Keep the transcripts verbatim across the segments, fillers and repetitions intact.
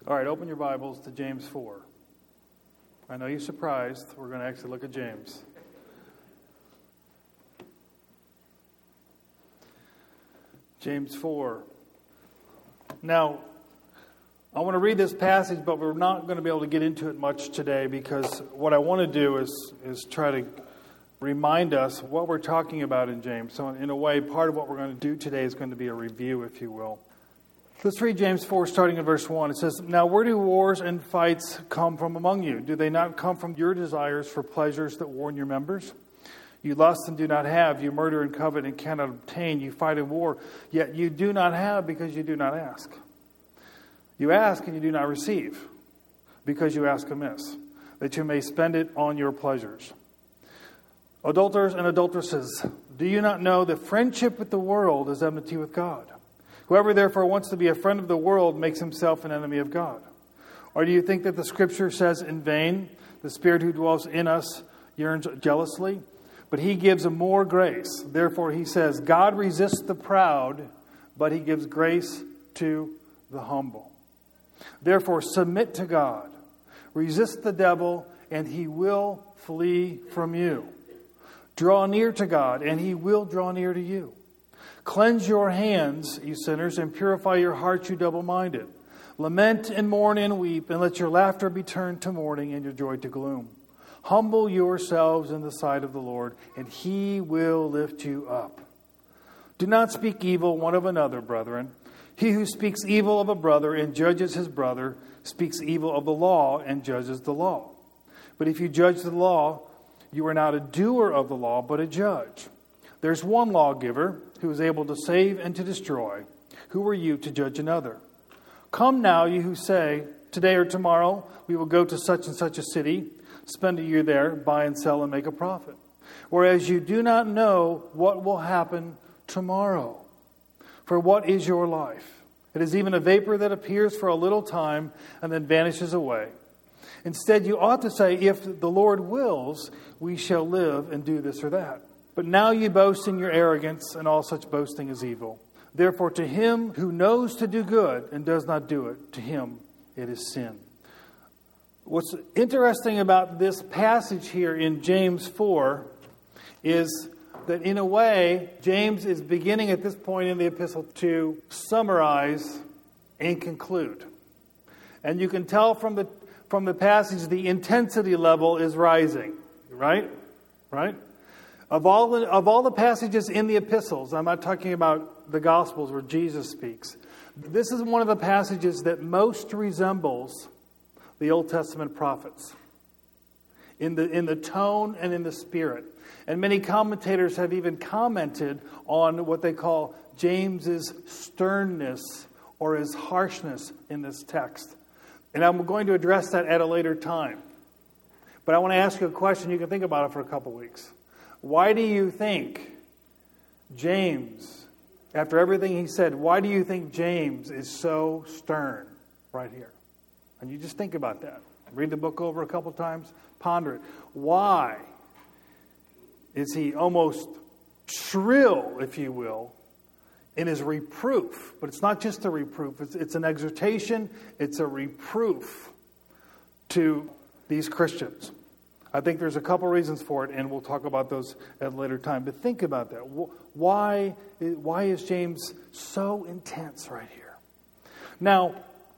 All right, open your Bibles to James four. I know you're surprised. We're going to actually look at James. James four. Now, I want to read this passage, but we're not going to be able to get into it much today because what I want to do is, is try to remind us what we're talking about in James. So in a way, part of what we're going to do today is going to be a review, if you will. Let's read James four, starting in verse one. It says, "Now where do wars and fights come from among you? Do they not come from your desires for pleasures that war in your members? You lust and do not have. You murder and covet and cannot obtain. You fight in war, yet you do not have because you do not ask. You ask and you do not receive because you ask amiss, that you may spend it on your pleasures. Adulterers and adulteresses, do you not know that friendship with the world is enmity with God? Whoever therefore wants to be a friend of the world makes himself an enemy of God. Or do you think that the Scripture says in vain, the Spirit who dwells in us yearns jealously? But he gives a more grace. Therefore he says, God resists the proud, but he gives grace to the humble. Therefore submit to God. Resist the devil, and he will flee from you. Draw near to God, and he will draw near to you. Cleanse your hands, you sinners, and purify your hearts, you double-minded. Lament and mourn and weep, and let your laughter be turned to mourning and your joy to gloom. Humble yourselves in the sight of the Lord, and he will lift you up. Do not speak evil one of another, brethren. He who speaks evil of a brother and judges his brother speaks evil of the law and judges the law. But if you judge the law, you are not a doer of the law, but a judge. There's one lawgiver who is able to save and to destroy. Who are you to judge another? Come now, you who say, today or tomorrow we will go to such and such a city, spend a year there, buy and sell and make a profit. Whereas you do not know what will happen tomorrow. For what is your life? It is even a vapor that appears for a little time and then vanishes away. Instead, you ought to say, if the Lord wills, we shall live and do this or that. But now you boast in your arrogance, and all such boasting is evil. Therefore, to him who knows to do good and does not do it, to him it is sin." What's interesting about this passage here in James four is that in a way, James is beginning at this point in the epistle to summarize and conclude. And you can tell from the from the passage the intensity level is rising, right? Right? Of all the, of all the passages in the epistles, I'm not talking about the Gospels where Jesus speaks. This is one of the passages that most resembles the Old Testament prophets in the in the tone and in the spirit. And many commentators have even commented on what they call James's sternness or his harshness in this text. And I'm going to address that at a later time. But I want to ask you a question. You can think about it for a couple weeks. Why do you think James, after everything he said, why do you think James is so stern right here? And you just think about that. Read the book over a couple times. Ponder it. Why is he almost shrill, if you will, in his reproof? But it's not just a reproof. It's, it's an exhortation. It's a reproof to these Christians. I think there's a couple reasons for it, and we'll talk about those at a later time. But think about that. Why, why is James so intense right here? Now,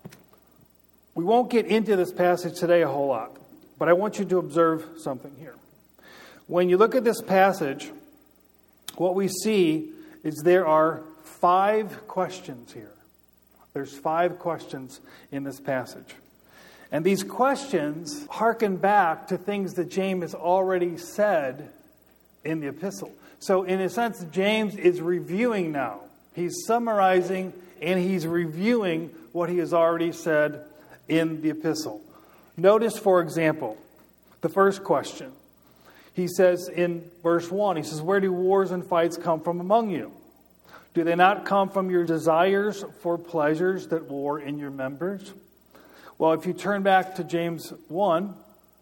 we won't get into this passage today a whole lot, but I want you to observe something here. When you look at this passage, what we see is there are five questions here. There's five questions in this passage. And these questions harken back to things that James has already said in the epistle. So in a sense, James is reviewing now. He's summarizing and he's reviewing what he has already said in the epistle. Notice, for example, the first question. He says in verse one, he says, "Where do wars and fights come from among you? Do they not come from your desires for pleasures that war in your members?" Well, if you turn back to James one,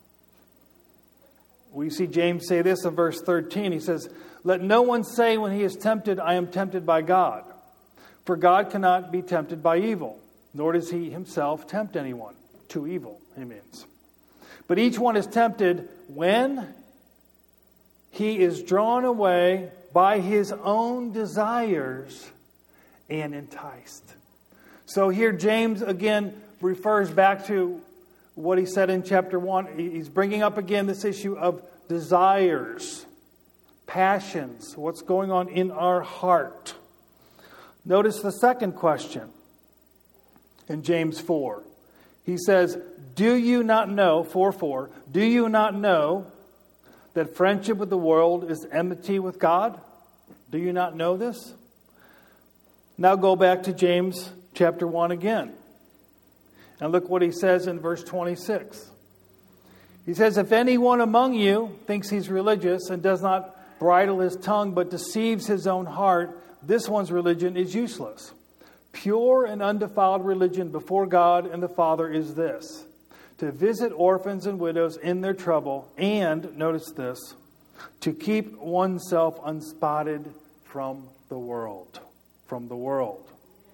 we see James say this in verse thirteen. He says, "Let no one say when he is tempted, I am tempted by God. For God cannot be tempted by evil, nor does he himself tempt anyone to evil, he means. But each one is tempted when he is drawn away by his own desires and enticed. So here James again refers back to what he said in chapter one. He's bringing up again this issue of desires, passions, what's going on in our heart. Notice the second question in James four. He says, do you not know, four four, do you not know that friendship with the world is enmity with God? Do you not know this? Now go back to James chapter one again. And look what he says in verse twenty-six. He says, if anyone among you thinks he's religious and does not bridle his tongue but deceives his own heart, this one's religion is useless. Pure and undefiled religion before God and the Father is this: to visit orphans and widows in their trouble, and, notice this, to keep oneself unspotted from the world. From the world.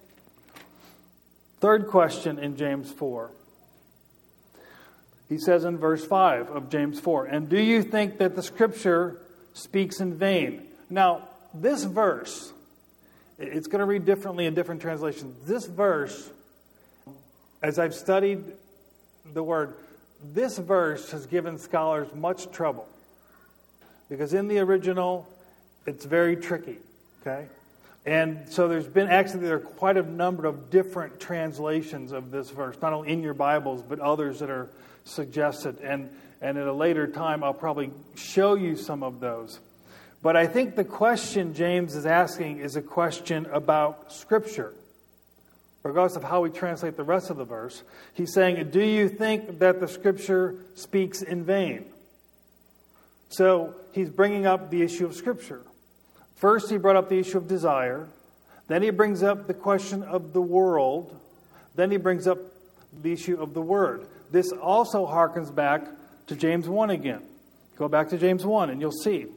Third question in James four. He says in verse five of James four, and do you think that the Scripture speaks in vain? Now, this verse, it's going to read differently in different translations. This verse, as I've studied the word, this verse has given scholars much trouble. Because in the original, it's very tricky. Okay? And so there's been, actually, there are quite a number of different translations of this verse, not only in your Bibles, but others that are suggested. And, and at a later time, I'll probably show you some of those. But I think the question James is asking is a question about Scripture. Regardless of how we translate the rest of the verse, he's saying, do you think that the Scripture speaks in vain? So he's bringing up the issue of Scripture. First, he brought up the issue of desire. Then he brings up the question of the world. Then he brings up the issue of the Word. This also harkens back to James one again. Go back to James one and you'll see.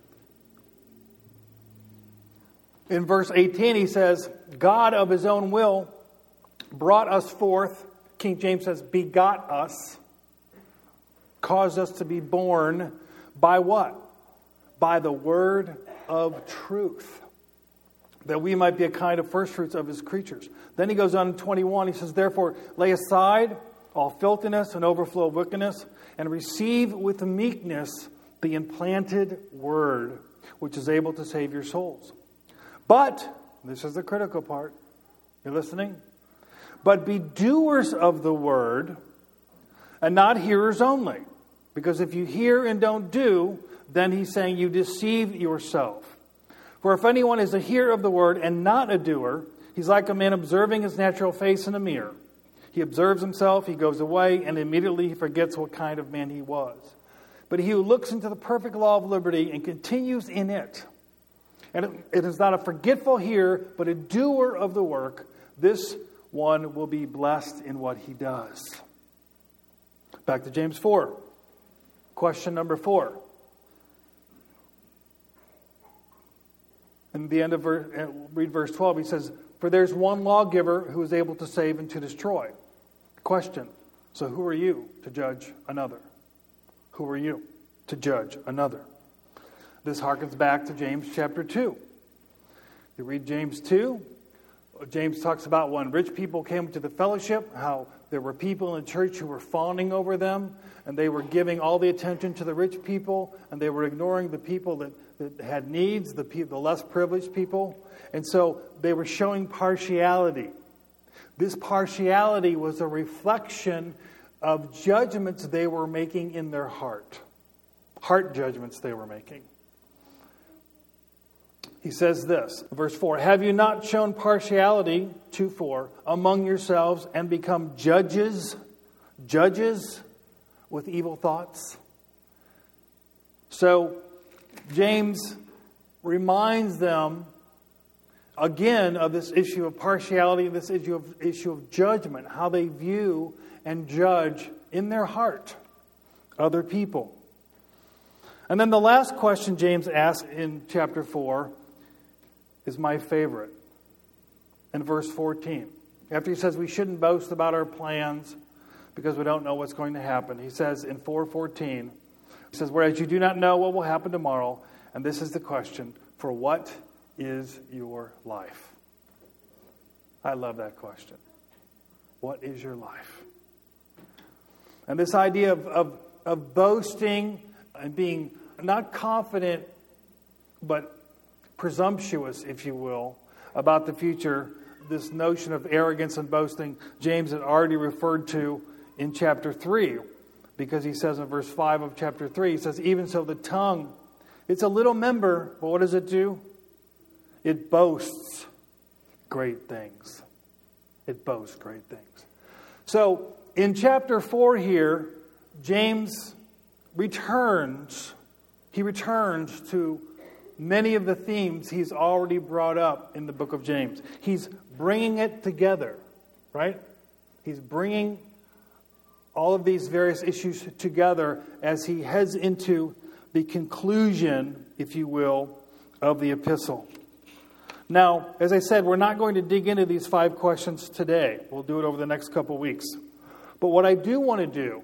In verse eighteen, he says, God of his own will brought us forth. King James says, begot us. Caused us to be born by what? By the word of truth, that we might be a kind of first fruits of his creatures. Then he goes on in twenty-one, he says, therefore lay aside all filthiness and overflow of wickedness, and receive with meekness the implanted word, which is able to save your souls. But, this is the critical part, you're listening? But be doers of the word, and not hearers only. Because if you hear and don't do, then he's saying you deceive yourself. For if anyone is a hearer of the word and not a doer, he's like a man observing his natural face in a mirror. He observes himself, he goes away, and immediately he forgets what kind of man he was. But he who looks into the perfect law of liberty and continues in it, and it is not a forgetful hearer, but a doer of the work, this one will be blessed in what he does. Back to James four. Question number four. In the end of verse, read verse twelve, he says, for there's one lawgiver who is able to save and to destroy. Question. So who are you to judge another? Who are you to judge another? This harkens back to James chapter two. You read James two. James talks about when rich people came to the fellowship, how there were people in the church who were fawning over them, and they were giving all the attention to the rich people, and they were ignoring the people that, that had needs, the, the less privileged people. And so they were showing partiality. This partiality was a reflection of judgments they were making in their heart. Heart judgments they were making. He says this, verse four, have you not shown partiality, two four, among yourselves and become judges, judges with evil thoughts? So James reminds them again of this issue of partiality, this issue of, issue of judgment, how they view and judge in their heart other people. And then the last question James asks in chapter four is my favorite. In verse fourteen. after he says we shouldn't boast about our plans because we don't know what's going to happen, he says in four fourteen, he says, whereas you do not know what will happen tomorrow, and this is the question, for what is your life? I love that question. What is your life? And this idea of, of, of boasting and being not confident, but presumptuous, if you will, about the future, this notion of arrogance and boasting, James had already referred to in chapter three, because he says in verse five of chapter three, he says, even so the tongue, it's a little member, but what does it do? It boasts great things. It boasts great things. So in chapter four here, James returns, he returns to many of the themes he's already brought up in the book of James. He's bringing it together, right? He's bringing all of these various issues together as he heads into the conclusion, if you will, of the epistle. Now, as I said, we're not going to dig into these five questions today. We'll do it over the next couple weeks. But what I do want to do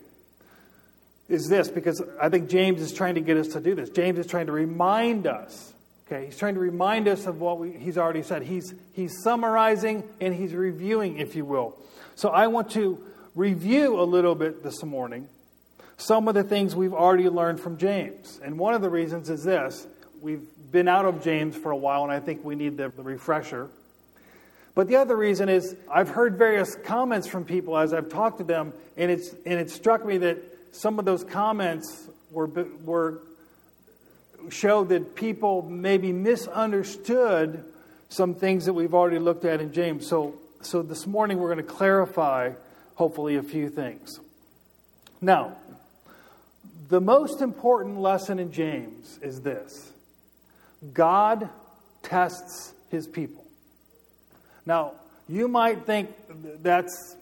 is this, because I think James is trying to get us to do this. James is trying to remind us, okay? He's trying to remind us of what we, he's already said. He's, he's summarizing and he's reviewing, if you will. So I want to review a little bit this morning some of the things we've already learned from James. And one of the reasons is this. We've been out of James for a while, and I think we need the, the refresher. But the other reason is I've heard various comments from people as I've talked to them, and it's and it struck me that some of those comments were were showed that people maybe misunderstood some things that we've already looked at in James. So so this morning we're going to clarify, hopefully, a few things. Now, the most important lesson in James is this. God tests his people. Now, you might think that's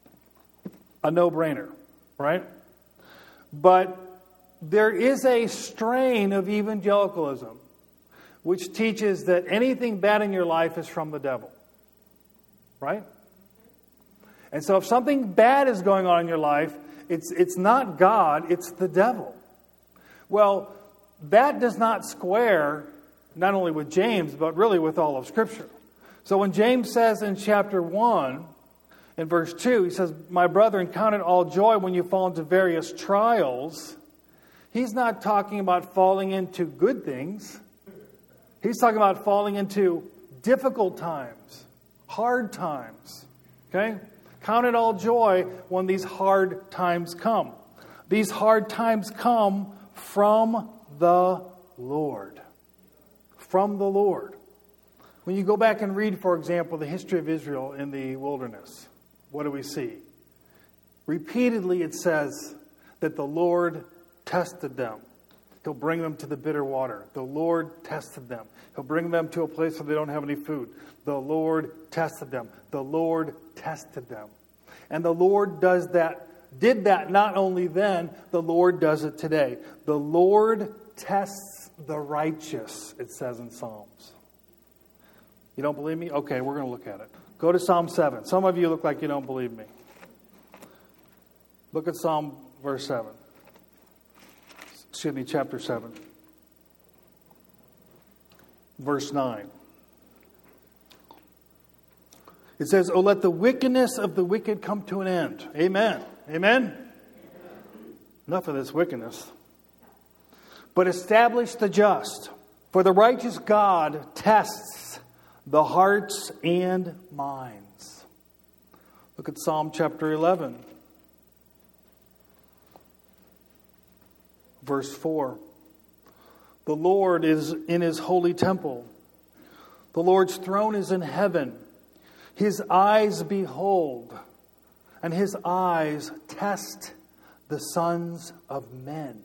a no-brainer, right? But there is a strain of evangelicalism which teaches that anything bad in your life is from the devil, right? And so if something bad is going on in your life, it's it's not God, it's the devil. Well, that does not square not only with James, but really with all of Scripture. So when James says in chapter one, in verse two, he says, my brethren, count it all joy when you fall into various trials. He's not talking about falling into good things. He's talking about falling into difficult times, hard times. Okay? Count it all joy when these hard times come. These hard times come from the Lord. From the Lord. When you go back and read, for example, the history of Israel in the wilderness, what do we see? Repeatedly it says that the Lord tested them. He'll bring them to the bitter water. The Lord tested them. He'll bring them to a place where they don't have any food. The Lord tested them. The Lord tested them. And the Lord does that, did that not only then, the Lord does it today. The Lord tests the righteous, it says in Psalms. You don't believe me? Okay, we're going to look at it. Go to Psalm seven. Some of you look like you don't believe me. Look at Psalm verse seven. Excuse me, chapter seven. Verse nine. It says, oh, let the wickedness of the wicked come to an end. Amen. Amen? Amen. Enough of this wickedness. But establish the just. For the righteous God tests the hearts and minds. Look at Psalm chapter eleven. Verse four. The Lord is in his holy temple. The Lord's throne is in heaven. His eyes behold, and his eyes test the sons of men.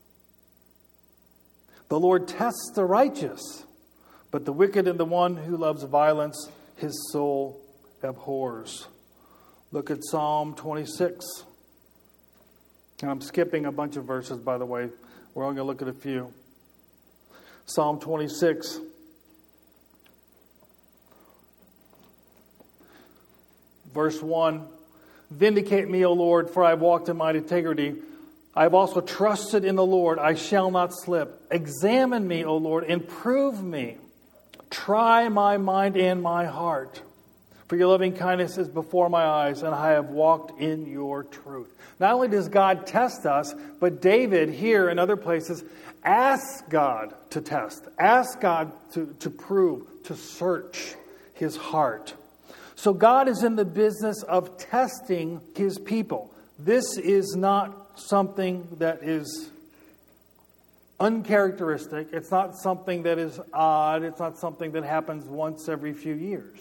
The Lord tests the righteous, but the wicked and the one who loves violence, his soul abhors. Look at Psalm twenty-six. And I'm skipping a bunch of verses, by the way. We're only going to look at a few. Psalm twenty-six. Verse one, vindicate me, O Lord, for I have walked in mine integrity. I have also trusted in the Lord. I shall not slip. Examine me, O Lord, and prove me. Try my mind and my heart. For your loving kindness is before my eyes, and I have walked in your truth. Not only does God test us, but David here and other places asks God to test, asks God to, to prove, to search his heart. So God is in the business of testing his people. This is not something that is uncharacteristic. It's not something that is odd. It's not something that happens once every few years.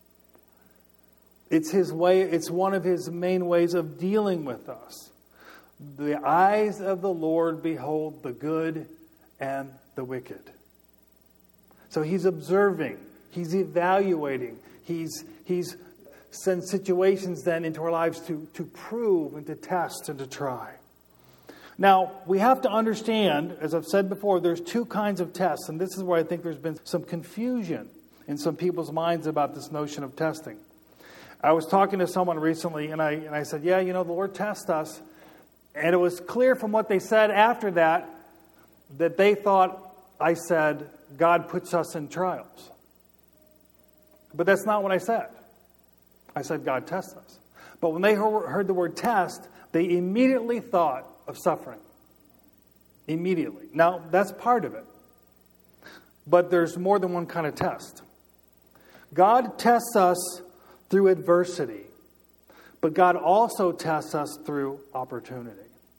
It's his way, it's one of his main ways of dealing with us. The eyes of the Lord behold the good and the wicked. So he's observing, he's evaluating, he's he's sent situations then into our lives to, to prove and to test and to try. Now, we have to understand, as I've said before, there's two kinds of tests, and this is where I think there's been some confusion in some people's minds about this notion of testing. I was talking to someone recently, and I and I said, yeah, you know, the Lord tests us. And it was clear from what they said after that, that they thought I said, God puts us in trials. But that's not what I said. I said, God tests us. But when they heard the word test, they immediately thought of suffering. Immediately. Now, that's part of it. But there's more than one kind of test. God tests us through adversity, but God also tests us through opportunity.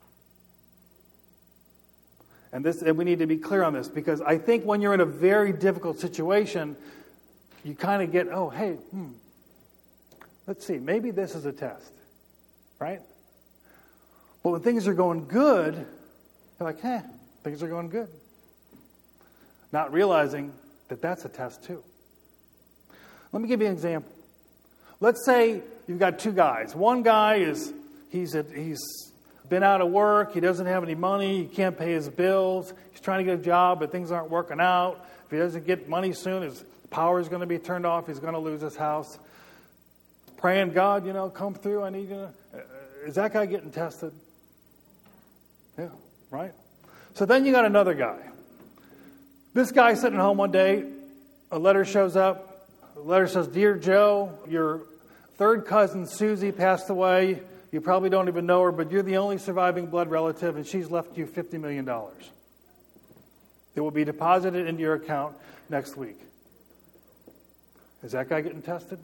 And this, and we need to be clear on this, because I think when you're in a very difficult situation, you kind of get, oh, hey, hmm, let's see, maybe this is a test, right? But when things are going good, you're like, hey, things are going good. Not realizing that that's a test too. Let me give you an example. Let's say you've got two guys. One guy is, he's a, he's been out of work. He doesn't have any money. He can't pay his bills. He's trying to get a job, but things aren't working out. If he doesn't get money soon, his power is going to be turned off. He's going to lose his house. Praying, God, you know, come through. I need you. Uh, is that guy getting tested? Yeah, right? So then you got another guy. This guy sitting home one day, a letter shows up. The letter says, Dear Joe, your third cousin Susie passed away. You probably don't even know her, but you're the only surviving blood relative, and she's left you fifty million dollars. It will be deposited into your account next week. Is that guy getting tested?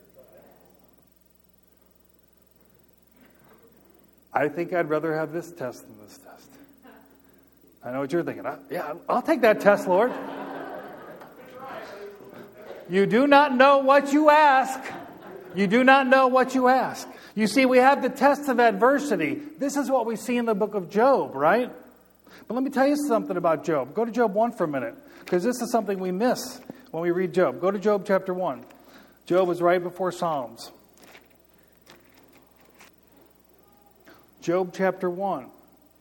I think I'd rather have this test than this test. I know what you're thinking. I, yeah, I'll take that test, Lord. You do not know what you ask. You do not know what you ask. You see, we have the test of adversity. This is what we see in the book of Job, right? But let me tell you something about Job. Go to Job one for a minute, because this is something we miss when we read Job. Go to Job chapter one. Job is right before Psalms. Job chapter one.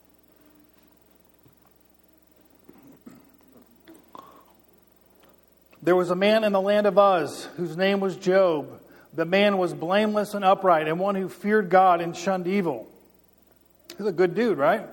There was a man in the land of Uz whose name was Job. The man was blameless and upright, and one who feared God and shunned evil. He's a good dude, right?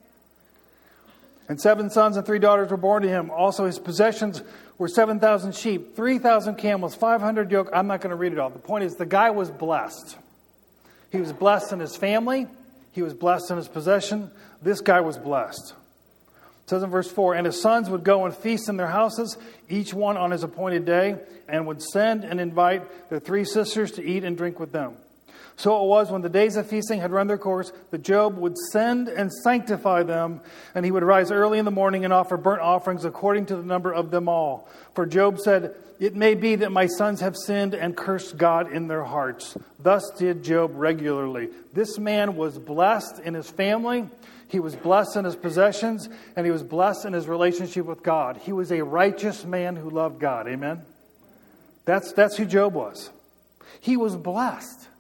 And seven sons and three daughters were born to him. Also his possessions were seven thousand sheep, three thousand camels, five hundred yoke. I'm not going to read it all. The point is, the guy was blessed. He was blessed in his family. He was blessed in his possession. This guy was blessed. It says in verse four, and his sons would go and feast in their houses, each one on his appointed day, and would send and invite their three sisters to eat and drink with them. So it was, when the days of feasting had run their course, that Job would send and sanctify them, and he would rise early in the morning and offer burnt offerings according to the number of them all. For Job said, it may be that my sons have sinned and cursed God in their hearts. Thus did Job regularly. This man was blessed in his family. He was blessed in his possessions, and he was blessed in his relationship with God. He was a righteous man who loved God. Amen? That's, that's who Job was. He was blessed.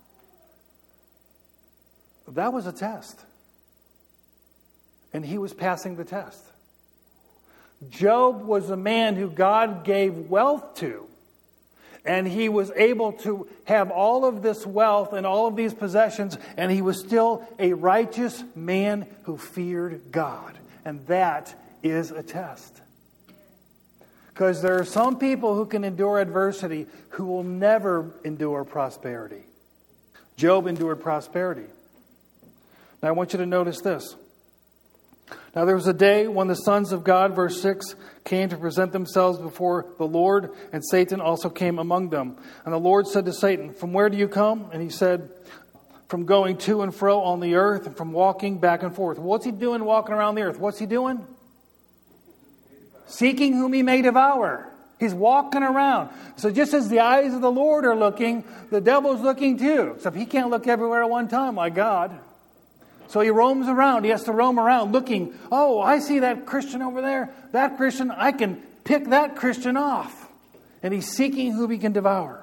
That was a test. And he was passing the test. Job was a man who God gave wealth to. and he was able to have all of this wealth and all of these possessions, and he was still a righteous man who feared God. And that is a test. Because there are some people who can endure adversity who will never endure prosperity. Job endured prosperity. Now I want you to notice this. Now there was a day when the sons of God, verse six, came to present themselves before the Lord, and Satan also came among them. And the Lord said to Satan, "From where do you come?" And he said, "From going to and fro on the earth, and from walking back and forth." What's he doing walking around the earth? What's he doing? Seeking whom he may devour. He's walking around. So just as the eyes of the Lord are looking, the devil's looking too. Except he can't look everywhere at one time like God. So he roams around. He has to roam around looking. Oh, I see that Christian over there. That Christian, I can pick that Christian off. And he's seeking whom he can devour.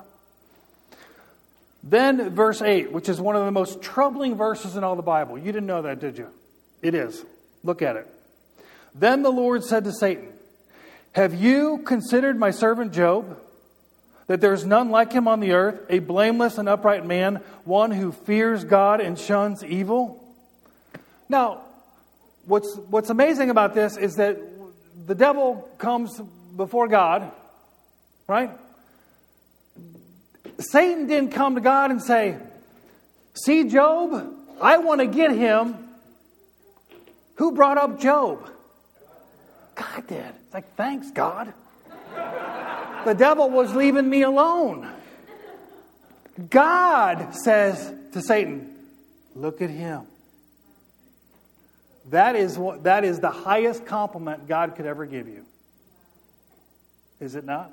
Then verse eight, which is one of the most troubling verses in all the Bible. You didn't know that, did you? It is. Look at it. Then the Lord said to Satan, "Have you considered my servant Job, that there is none like him on the earth, a blameless and upright man, one who fears God and shuns evil?" Now, what's what's amazing about this is that the devil comes before God, right? Satan didn't come to God and say, "See Job, I want to get him." Who brought up Job? God did. It's like, thanks, God. The devil was leaving me alone. God says to Satan, "Look at him." That is what that is the highest compliment God could ever give you. Is it not?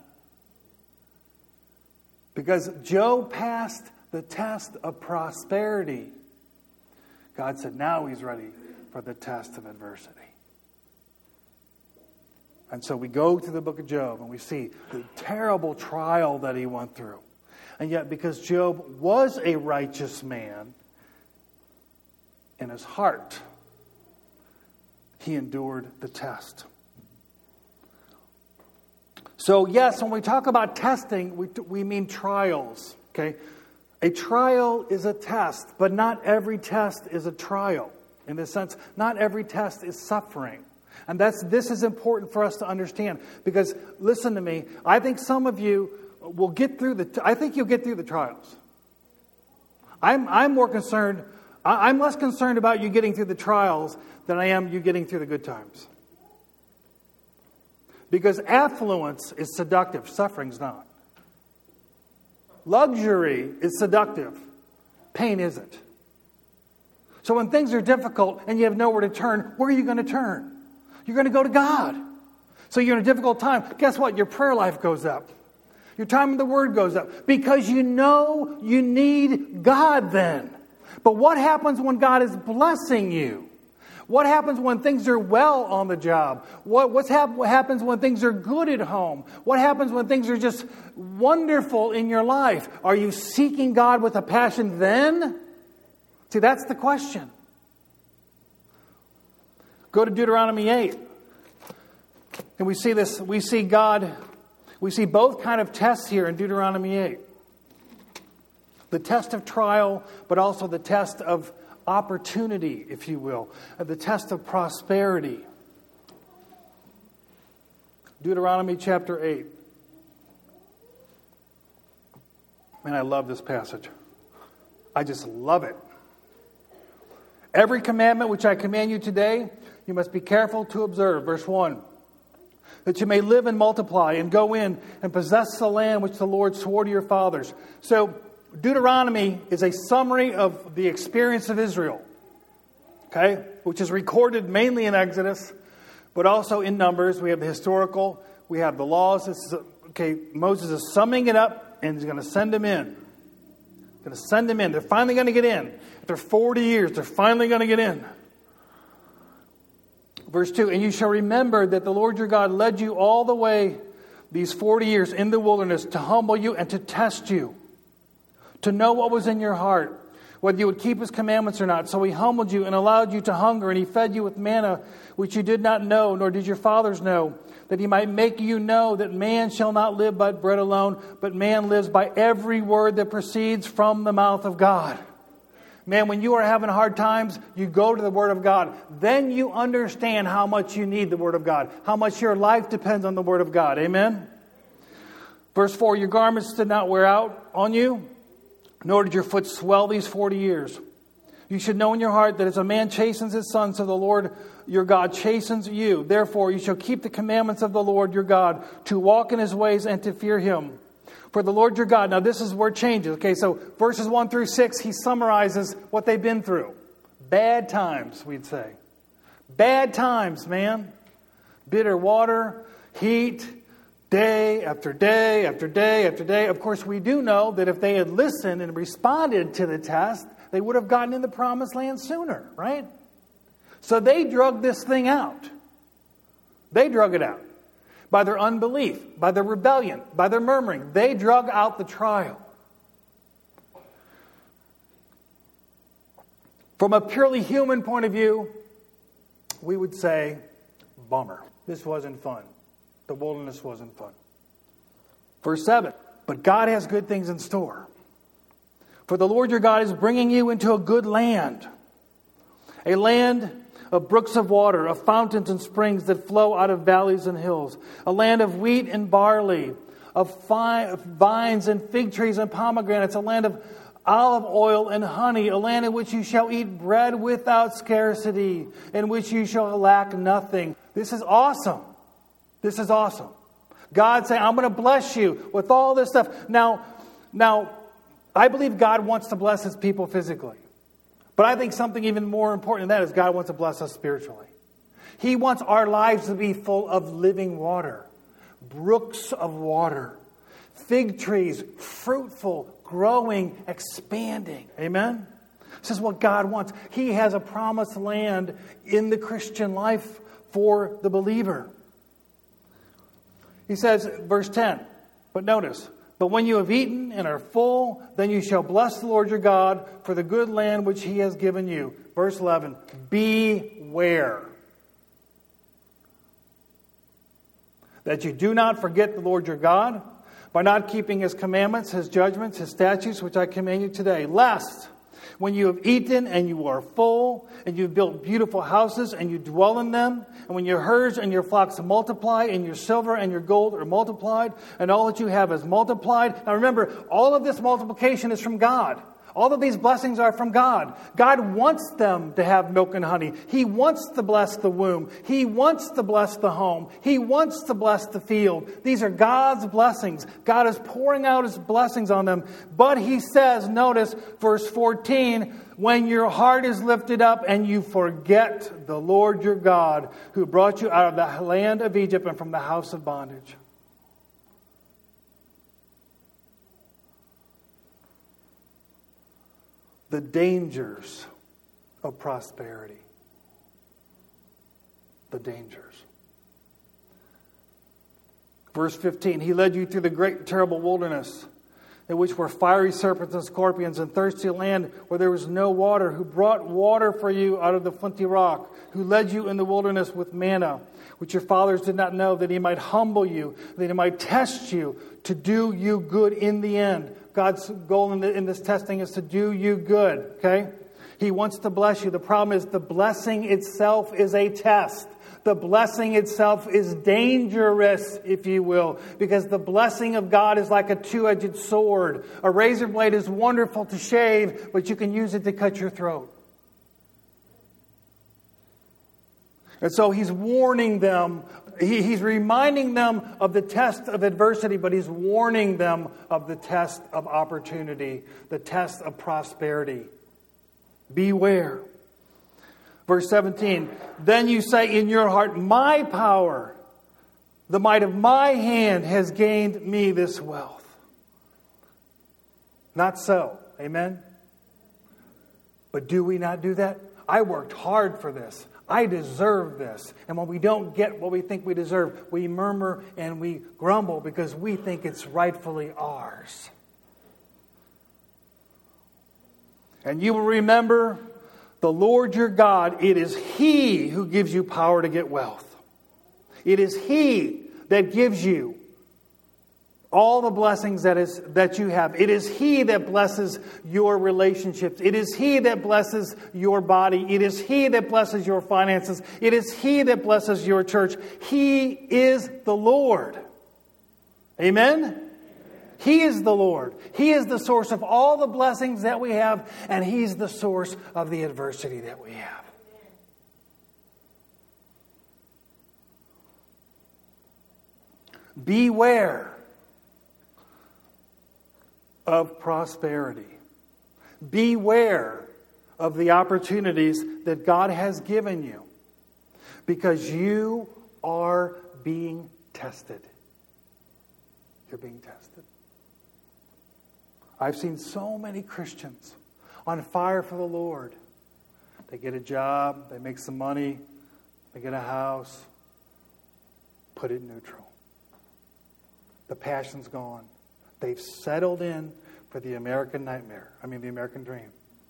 Because Job passed the test of prosperity. God said, now he's ready for the test of adversity. And so we go to the book of Job and we see the terrible trial that he went through. And yet because Job was a righteous man in his heart, he endured the test. So yes, when we talk about testing, we, we mean trials. Okay, a trial is a test, but not every test is a trial. In the sense, not every test is suffering. And that's this is important for us to understand. Because, listen to me, I think some of you will get through the, I think you'll get through the trials. I'm, I'm more concerned, I'm less concerned about you getting through the trials than I am you getting through the good times. Because affluence is seductive, suffering's not. Luxury is seductive, pain isn't. So when things are difficult and you have nowhere to turn, where are you going to turn? You're going to go to God. So you're in a difficult time. Guess what? Your prayer life goes up. Your time in the Word goes up. Because you know you need God then. But what happens when God is blessing you? What happens when things are well on the job? What, what's hap- what happens when things are good at home? What happens when things are just wonderful in your life? Are you seeking God with a passion then? See, that's the question. Go to Deuteronomy eight. And we see this, we see God, we see both kind of tests here in Deuteronomy eight. The test of trial, but also the test of opportunity, if you will. The test of prosperity. Deuteronomy chapter eight. Man, I love this passage. I just love it. Every commandment which I command you today, you must be careful to observe. Verse one. That you may live and multiply and go in and possess the land which the Lord swore to your fathers. So, Deuteronomy is a summary of the experience of Israel. Okay? Which is recorded mainly in Exodus, but also in Numbers. We have the historical, we have the laws. This is, okay, Moses is summing it up and he's going to send them in. Going to send them in. They're finally going to get in. After forty years, they're finally going to get in. Verse two, and you shall remember that the Lord your God led you all the way these forty years in the wilderness to humble you and to test you, to know what was in your heart, whether you would keep his commandments or not. So he humbled you and allowed you to hunger, and he fed you with manna, which you did not know, nor did your fathers know, that he might make you know that man shall not live by bread alone, but man lives by every word that proceeds from the mouth of God. Man, when you are having hard times, you go to the Word of God. Then you understand how much you need the Word of God, how much your life depends on the Word of God. Amen? Verse four, your garments did not wear out on you, nor did your foot swell these forty years. You should know in your heart that as a man chastens his son, so the Lord your God chastens you. Therefore, you shall keep the commandments of the Lord your God, to walk in his ways and to fear him. For the Lord your God, now this is where it changes. Okay, so verses one through six, he summarizes what they've been through. Bad times, we'd say. Bad times, man. Bitter water, heat, day after day after day after day. Of course, we do know that if they had listened and responded to the test, they would have gotten in the promised land sooner, right? So they drug this thing out. They drug it out. By their unbelief, by their rebellion, by their murmuring. They drug out the trial. From a purely human point of view, we would say, bummer. This wasn't fun. The wilderness wasn't fun. Verse seven, but God has good things in store. For the Lord your God is bringing you into a good land, a land of brooks of water, of fountains and springs that flow out of valleys and hills, a land of wheat and barley, of vines and fig trees and pomegranates, a land of olive oil and honey, a land in which you shall eat bread without scarcity, in which you shall lack nothing. This is awesome. This is awesome. God saying, I'm going to bless you with all this stuff. Now, now, I believe God wants to bless his people physically. But I think something even more important than that is God wants to bless us spiritually. He wants our lives to be full of living water, brooks of water, fig trees, fruitful, growing, expanding. Amen? This is what God wants. He has a promised land in the Christian life for the believer. He says, verse ten, but notice, but when you have eaten and are full, then you shall bless the Lord your God for the good land which he has given you. Verse eleven, beware that you do not forget the Lord your God by not keeping his commandments, his judgments, his statutes, which I command you today, lest when you have eaten and you are full, and you've built beautiful houses and you dwell in them, and when your herds and your flocks multiply, and your silver and your gold are multiplied, and all that you have is multiplied. Now remember, all of this multiplication is from God. All of these blessings are from God. God wants them to have milk and honey. He wants to bless the womb. He wants to bless the home. He wants to bless the field. These are God's blessings. God is pouring out his blessings on them. But he says, notice verse fourteen, when your heart is lifted up and you forget the Lord your God who brought you out of the land of Egypt and from the house of bondage. The dangers of prosperity. The dangers. Verse fifteen, he led you through the great and terrible wilderness, in which were fiery serpents and scorpions, and thirsty land where there was no water, who brought water for you out of the flinty rock, who led you in the wilderness with manna, which your fathers did not know, that he might humble you, that he might test you, to do you good in the end. God's goal in, the, in this testing is to do you good, okay? He wants to bless you. The problem is the blessing itself is a test. The blessing itself is dangerous, if you will, because the blessing of God is like a two-edged sword. A razor blade is wonderful to shave, but you can use it to cut your throat. And so he's warning them. He, he's reminding them of the test of adversity, but he's warning them of the test of opportunity, the test of prosperity. Beware. Verse seventeen, then you say in your heart, my power, the might of my hand has gained me this wealth. Not so. Amen? But do we not do that? I worked hard for this. I deserve this. And when we don't get what we think we deserve, we murmur and we grumble because we think it's rightfully ours. And you will remember the Lord your God. It is He who gives you power to get wealth. It is He that gives you all the blessings that is that you have. It is He that blesses your relationships. It is He that blesses your body. It is He that blesses your finances. It is He that blesses your church. He is the Lord. Amen? He is the Lord. He is the source of all the blessings that we have, and He's the source of the adversity that we have. Beware of prosperity. Beware of the opportunities that God has given you, because you are being tested. You're being tested. I've seen so many Christians on fire for the Lord. They get a job, they make some money, they get a house, put it neutral. The passion's gone. They've settled in for the American nightmare. I mean, the American dream.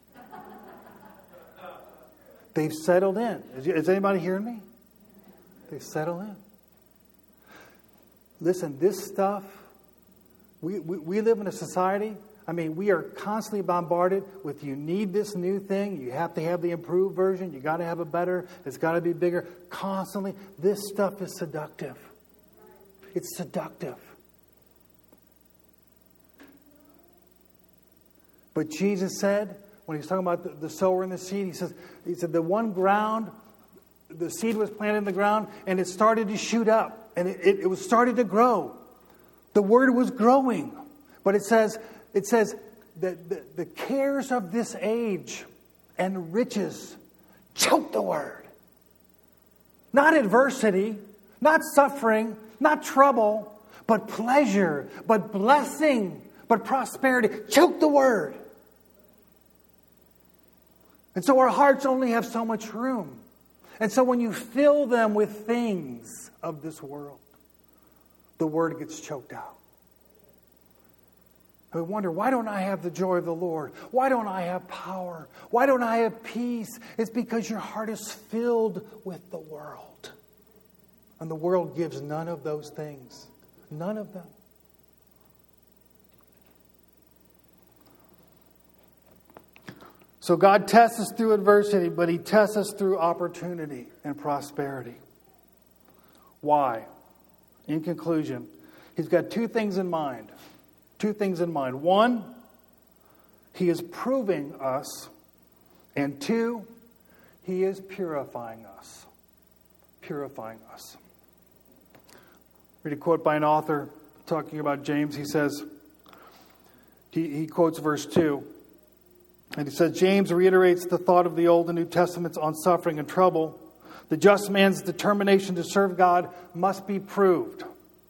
They've settled in. Is, is anybody hearing me? They've settled in. Listen, this stuff, we, we, we live in a society, I mean, we are constantly bombarded with, you need this new thing, you have to have the improved version, you got to have a better, it's got to be bigger. Constantly, this stuff is seductive. It's seductive. But Jesus said, when he was talking about the, the sower and the seed, he says, he said, the one ground, the seed was planted in the ground, and it started to shoot up, and it, it, it was started to grow. The word was growing. But it says, it says that the, the cares of this age and riches choke the word. Not adversity, not suffering, not trouble, but pleasure, but blessing, but prosperity. Choke the word. And so our hearts only have so much room. And so when you fill them with things of this world, the word gets choked out. I wonder, why don't I have the joy of the Lord? Why don't I have power? Why don't I have peace? It's because your heart is filled with the world. And the world gives none of those things. None of them. So God tests us through adversity, but He tests us through opportunity and prosperity. Why? In conclusion, He's got two things in mind. Two things in mind. One, He is proving us. And two, He is purifying us. Purifying us. Read a quote by an author talking about James. He says, he, he quotes verse two. And he says, James reiterates the thought of the Old and New Testaments on suffering and trouble. The just man's determination to serve God must be proved.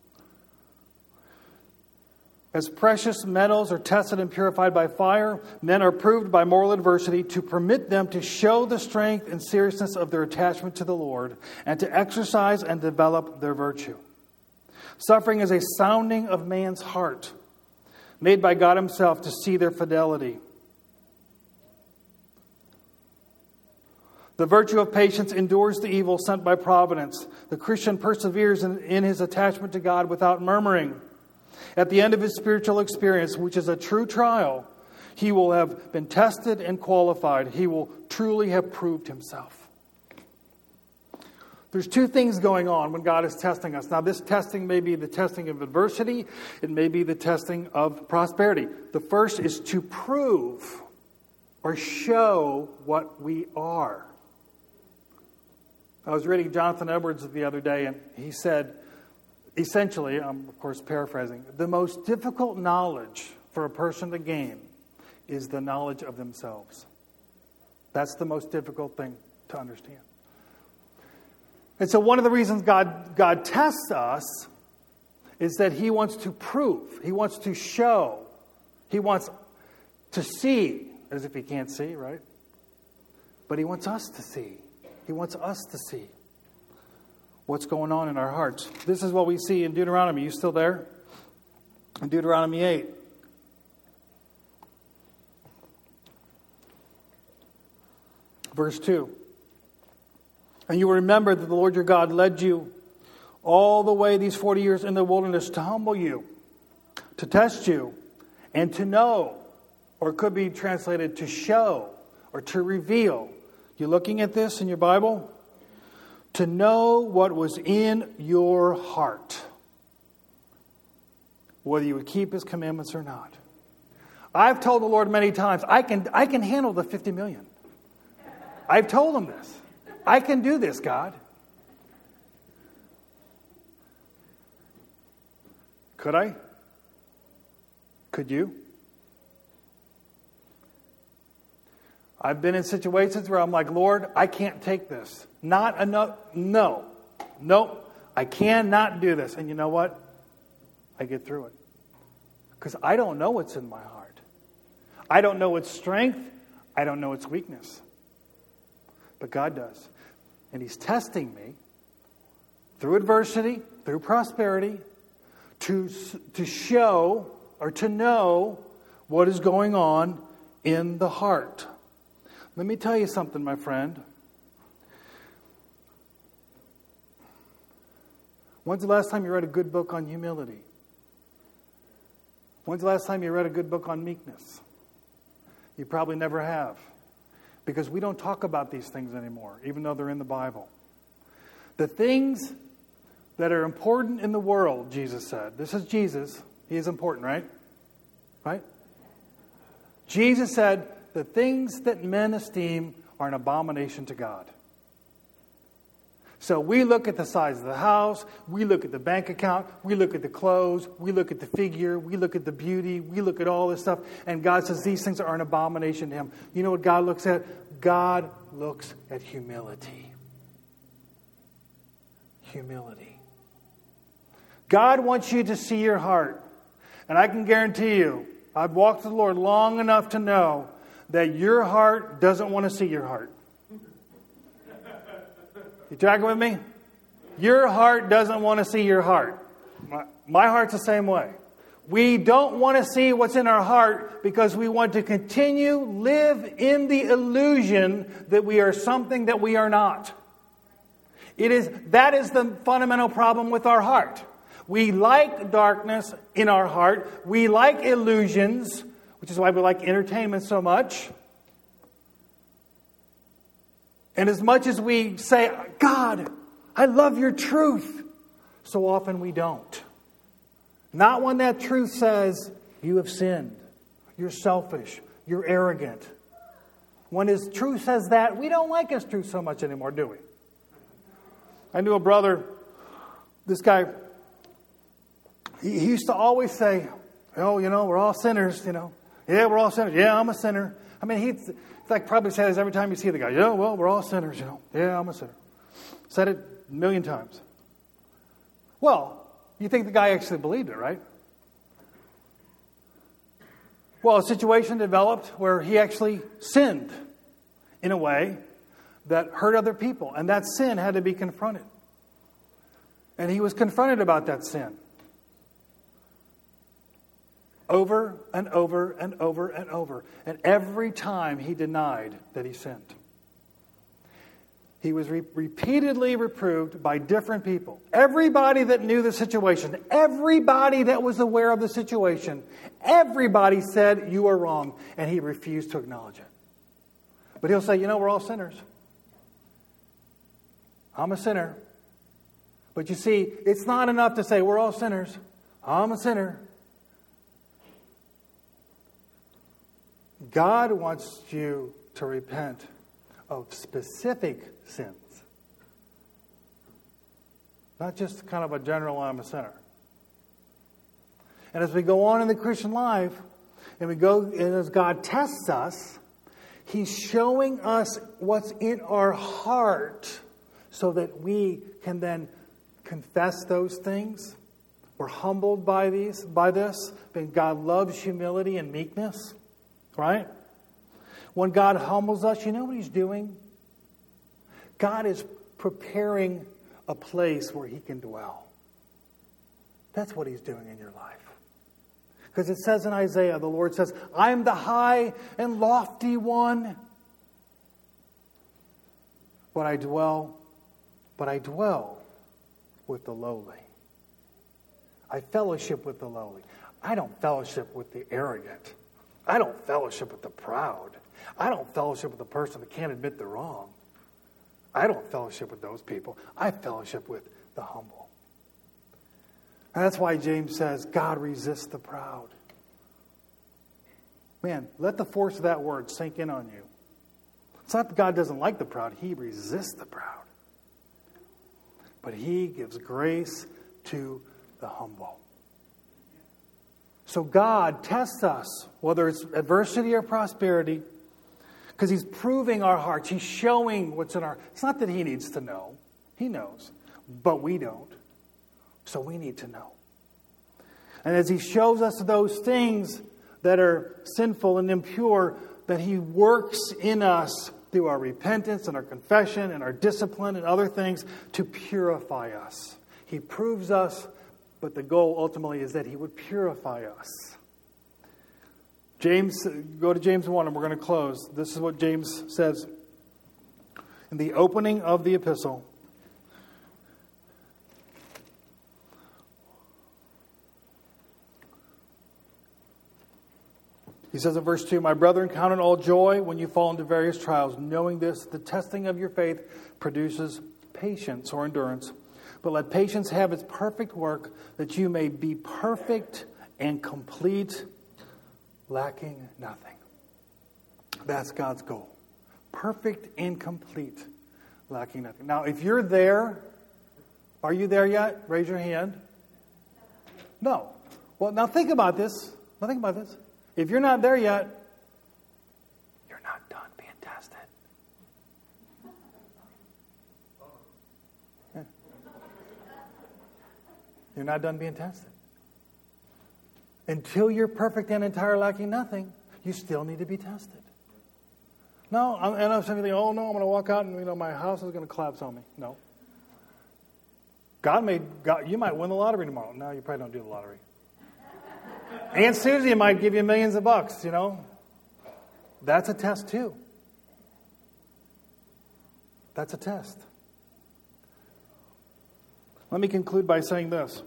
As precious metals are tested and purified by fire, men are proved by moral adversity to permit them to show the strength and seriousness of their attachment to the Lord and to exercise and develop their virtue. Suffering is a sounding of man's heart, made by God Himself to see their fidelity. The virtue of patience endures the evil sent by providence. The Christian perseveres in, in his attachment to God without murmuring. At the end of his spiritual experience, which is a true trial, he will have been tested and qualified. He will truly have proved himself. There's two things going on when God is testing us. Now, this testing may be the testing of adversity. It may be the testing of prosperity. The first is to prove or show what we are. I was reading Jonathan Edwards the other day, and he said, essentially, I'm of course paraphrasing, the most difficult knowledge for a person to gain is the knowledge of themselves. That's the most difficult thing to understand. And so one of the reasons God, God tests us is that He wants to prove, He wants to show, He wants to see, as if He can't see, right? But He wants us to see. He wants us to see what's going on in our hearts. This is what we see in Deuteronomy. You still there? In Deuteronomy eight. Verse two. And you will remember that the Lord your God led you all the way these forty years in the wilderness to humble you, to test you, and to know, or it could be translated to show, or to reveal. You looking at this in your Bible? To know what was in your heart, whether you would keep His commandments or not. I've told the Lord many times, I can, I can handle the fifty million. I've told Him this. I can do this, God. Could I? Could you? I've been in situations where I'm like, Lord, I can't take this. Not enough. No. Nope. I cannot do this. And you know what? I get through it. Because I don't know what's in my heart. I don't know its strength. I don't know its weakness. But God does. And He's testing me through adversity, through prosperity, to, to show or to know what is going on in the heart. Let me tell you something, my friend. When's the last time you read a good book on humility? When's the last time you read a good book on meekness? You probably never have. Because we don't talk about these things anymore, even though they're in the Bible. The things that are important in the world, Jesus said. This is Jesus. He is important, right? Right? Jesus said, the things that men esteem are an abomination to God. So we look at the size of the house, we look at the bank account, we look at the clothes, we look at the figure, we look at the beauty, we look at all this stuff, and God says these things are an abomination to Him. You know what God looks at? God looks at humility. Humility. God wants you to see your heart. And I can guarantee you, I've walked with the Lord long enough to know that your heart doesn't want to see your heart. You tracking with me? Your heart doesn't want to see your heart. My, my heart's the same way. We don't want to see what's in our heart because we want to continue live in the illusion that we are something that we are not. It is that is the fundamental problem with our heart. We like darkness in our heart. We like illusions, which is why we like entertainment so much. And as much as we say, God, I love your truth, so often we don't. Not when that truth says, you have sinned, you're selfish, you're arrogant. When His truth says that, we don't like His truth so much anymore, do we? I knew a brother, this guy, he, he used to always say, oh, you know, we're all sinners, you know. Yeah, we're all sinners. Yeah, I'm a sinner. I mean, he'd, he'd like probably say this every time you see the guy. Yeah, well, we're all sinners, you know. Yeah, I'm a sinner. Said it a million times. Well, you think the guy actually believed it, right? Well, a situation developed where he actually sinned in a way that hurt other people. And that sin had to be confronted. And he was confronted about that sin. Over and over and over and over. And every time he denied that he sinned. He was re- repeatedly reproved by different people. Everybody that knew the situation, everybody that was aware of the situation, everybody said, you are wrong. And he refused to acknowledge it. But he'll say, you know, we're all sinners. I'm a sinner. But you see, it's not enough to say, we're all sinners. I'm a sinner. God wants you to repent of specific sins. Not just kind of a general, I'm a sinner. And as we go on in the Christian life, and we go, and as God tests us, He's showing us what's in our heart so that we can then confess those things. We're humbled by these, by this. And God loves humility and meekness. Right? When God humbles us, you know what He's doing? God is preparing a place where He can dwell. That's what He's doing in your life. Because it says in Isaiah, the Lord says, I am the high and lofty one. but I dwell, but I dwell with the lowly. I fellowship with the lowly. I don't fellowship with the arrogant. I don't fellowship with the proud. I don't fellowship with the person that can't admit they're wrong. I don't fellowship with those people. I fellowship with the humble. And that's why James says, God resists the proud. Man, let the force of that word sink in on you. It's not that God doesn't like the proud. He resists the proud. But he gives grace to the humble. So God tests us, whether it's adversity or prosperity, because he's proving our hearts. He's showing what's in our... It's not that he needs to know. He knows. But we don't. So we need to know. And as he shows us those things that are sinful and impure, that he works in us through our repentance and our confession and our discipline and other things to purify us. He proves us, but the goal ultimately is that he would purify us. James, go to James one and we're going to close. This is what James says in the opening of the epistle. He says in verse two, "My brethren, count it all joy when you fall into various trials, knowing this, the testing of your faith produces patience or endurance. But let patience have its perfect work, that you may be perfect and complete, lacking nothing." That's God's goal. Perfect and complete, lacking nothing. Now, if you're there, are you there yet? Raise your hand. No. Well, now think about this. Now think about this. If you're not there yet, you're not done being tested. Yeah. You're not done being tested. Until you're perfect and entire, lacking nothing, you still need to be tested. No, I'm, and I'm saying, oh no, I'm going to walk out and you know my house is going to collapse on me. No. God may, God, you might win the lottery tomorrow. No, you probably don't do the lottery. Aunt Susie might give you millions of bucks, you know. That's a test too. That's a test. Let me conclude by saying this.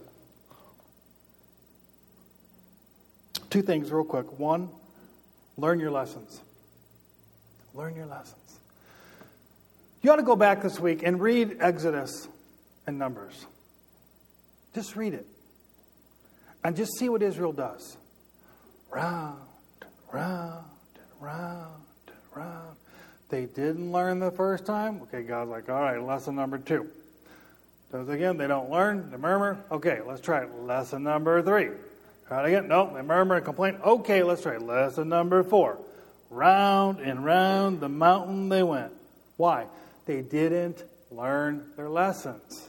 Two things real quick. One, learn your lessons. Learn your lessons. You ought to go back this week and read Exodus and Numbers. Just read it. And just see what Israel does. Round, round, round, round. They didn't learn the first time. Okay, God's like, all right, lesson number two. Does it again, they don't learn, they murmur. Okay, let's try it. Lesson number three. Try it again. No, they murmur and complain. Okay, let's try it. Lesson number four. Round and round the mountain they went. Why? They didn't learn their lessons.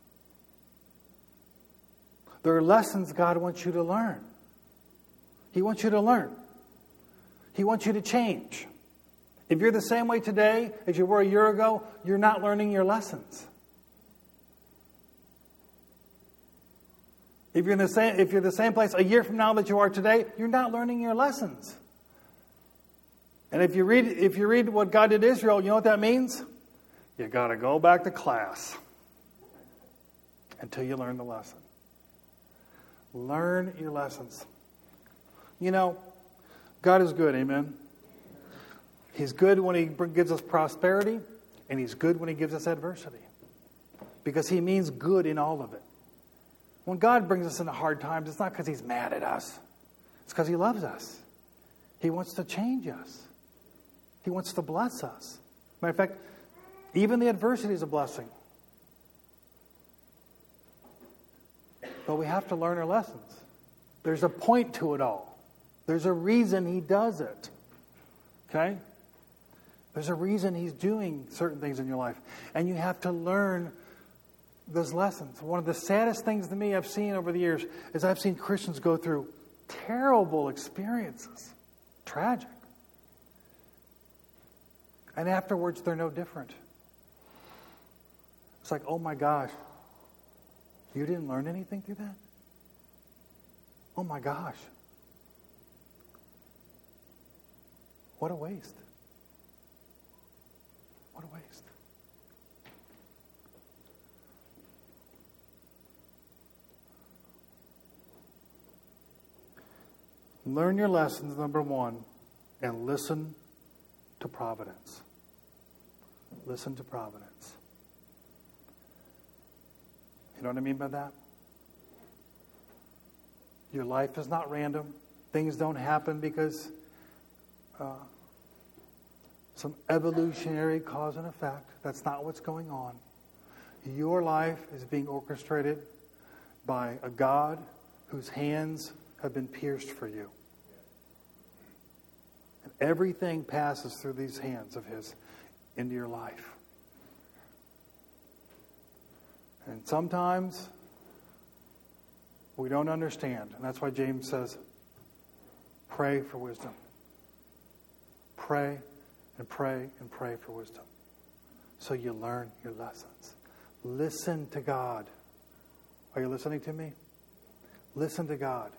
There are lessons God wants you to learn. He wants you to learn. He wants you to change. If you're the same way today as you were a year ago, you're not learning your lessons. If you're in the same, if you're the same place a year from now that you are today, you're not learning your lessons. And if you read, if you read what God did to Israel, you know what that means? You got to go back to class until you learn the lesson. Learn your lessons. You know, God is good, amen? He's good when he gives us prosperity, and he's good when he gives us adversity. Because he means good in all of it. When God brings us into hard times, it's not because he's mad at us. It's because he loves us. He wants to change us. He wants to bless us. Matter of fact, even the adversity is a blessing. But we have to learn our lessons. There's a point to it all. There's a reason he does it. Okay? There's a reason he's doing certain things in your life. And you have to learn those lessons. One of the saddest things to me I've seen over the years is I've seen Christians go through terrible experiences. Tragic. And afterwards, they're no different. It's like, oh my gosh. You didn't learn anything through that? Oh my gosh. What a waste. What a waste. Learn your lessons, number one, and listen to providence. Listen to providence. You know what I mean by that? Your life is not random. Things don't happen because uh, some evolutionary cause and effect. That's not what's going on. Your life is being orchestrated by a God whose hands have been pierced for you. And everything passes through these hands of His into your life. And sometimes we don't understand. And that's why James says, pray for wisdom. Pray and pray and pray for wisdom. So you learn your lessons. Listen to God. Are you listening to me? Listen to God.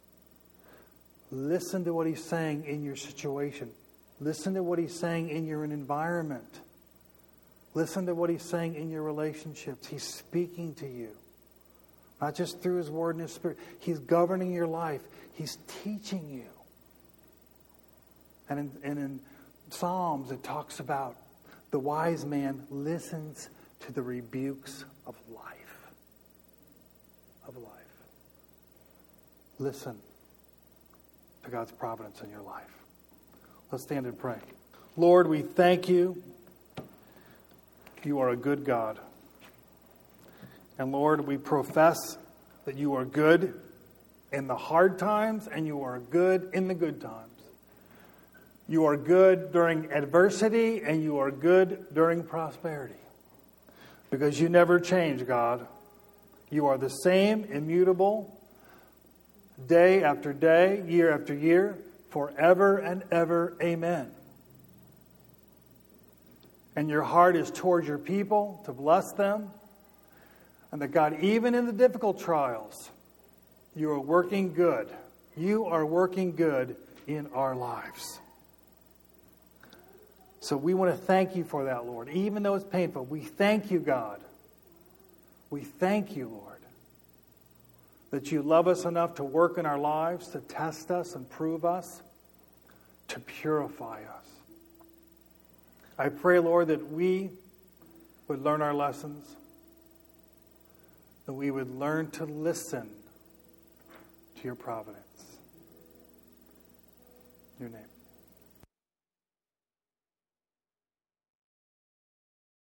Listen to what He's saying in your situation. Listen to what He's saying in your environment. Listen to what He's saying in your relationships. He's speaking to you. Not just through His Word and His Spirit. He's governing your life. He's teaching you. And in, and in Psalms, it talks about the wise man listens to the rebukes of life. Of life. Listen to God's providence in your life. Let's stand and pray. Lord, we thank You. You are a good God. And Lord, we profess that You are good in the hard times and You are good in the good times. You are good during adversity and You are good during prosperity. Because You never change, God. You are the same, immutable, day after day, year after year, forever and ever. Amen. And Your heart is towards Your people to bless them. And that God, even in the difficult trials, You are working good. You are working good in our lives. So we want to thank You for that, Lord. Even though it's painful, we thank You, God. We thank You, Lord, that You love us enough to work in our lives, to test us and prove us, to purify us. I pray, Lord, that we would learn our lessons, that we would learn to listen to Your providence. In Your name.